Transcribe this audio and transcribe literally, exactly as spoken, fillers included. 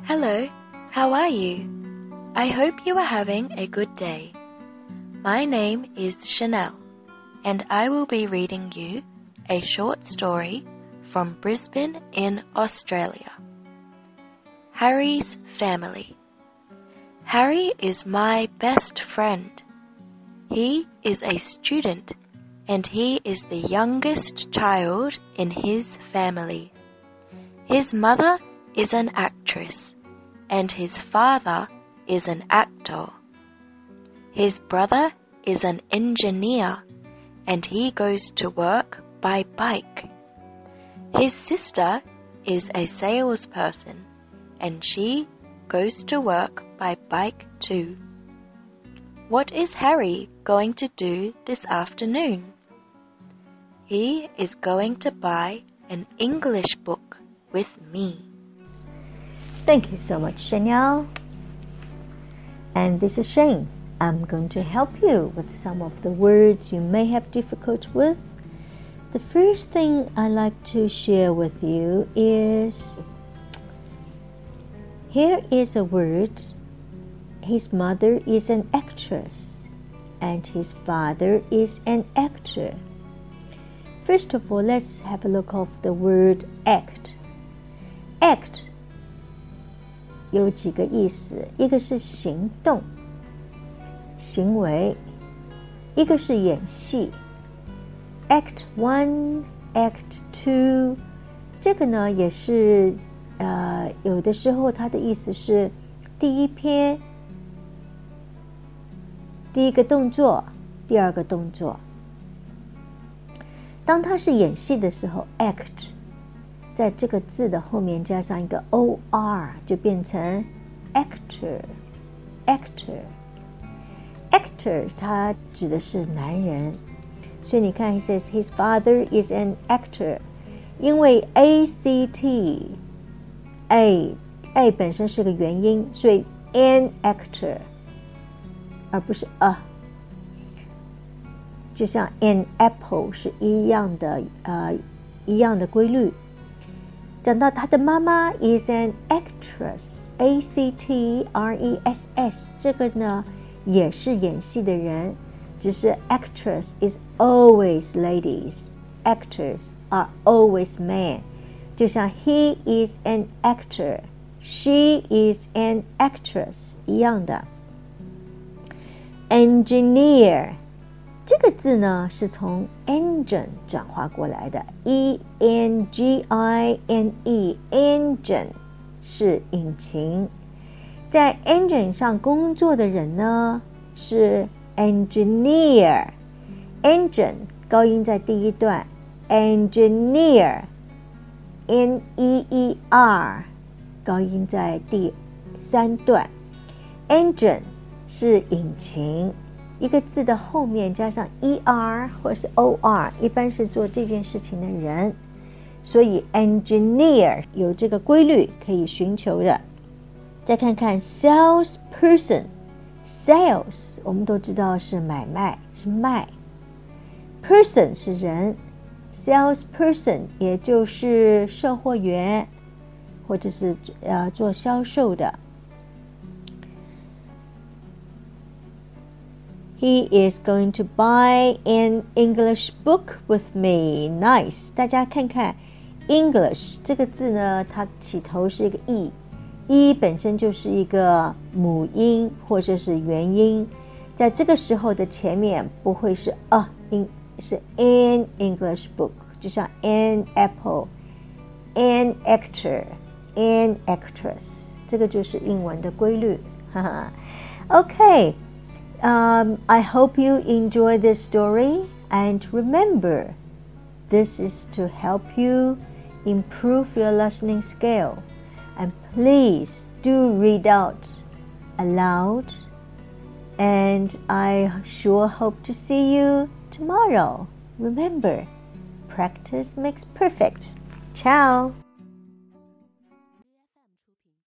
Hello, how are you? I hope you are having a good day. My name is Chanel, and I will be reading you a short story from Brisbane in Australia. Harry's Family. Harry is my best friend. He is a student, and he is the youngest child in his family. His mother is an actress, and his father is an actor. His brother is an engineer, and he goes to work by bike. His sister is a salesperson, and she goes to work by bike too. What is Harry going to do this afternoon? He is going to buy an English book with me. Thank you so much, Chanel. And this is Shane. I'm going to help you with some of the words you may have difficulty with. The first thing I like to share with you is, here is a word. His mother is an actress, and his father is an actor. First of all, let's have a look at the word act. Act有几个意思，一个是行动、行为，一个是演戏。Act one, Act two， 这个呢也是呃有的时候它的意思是第一篇、第一个动作、第二个动作。当它是演戏的时候 ，act。在这个字的后面加上一个 or 就变成 actor actor actor 它指的是男人，所以你看 he says his father is an actor， 因为 act a a 本身是个元音，所以 an actor 而不是 a， 就像 an apple 是一样的呃一样的规律。讲到他的妈妈 is an actress, A C T R E S S， 这个呢也是演戏的人，只是 actress is always ladies, actors are always men， 就像 he is an actor, she is an actress 一样的。Engineer这个字呢是从 engine 转化过来的 E N G I N E engine 是引擎，在 engine 上工作的人呢是 engineer， engine 高音在第一段 engineer N E E R 高音在第三段， engine 是引擎，一个字的后面加上 er 或是 or， 一般是做这件事情的人，所以 engineer 有这个规律可以寻求的。再看看 salesperson， sales 我们都知道是买卖，是卖， person 是人， salesperson 也就是售货员或者是呃做销售的。He is going to buy an English book with me. Nice. 大家看看 English 这个字呢，它起头是一个 e， e 本身就是一个母音或者是元音，在这个时候的前面不会是 a， 是 an English book， 就像 an apple, an actor, an actress， 这个就是英文的规律。哈哈 OK。Um, I hope you enjoy this story, and remember, this is to help you improve your listening skill. And please do read out aloud, and I sure hope to see you tomorrow. Remember, practice makes perfect. Ciao!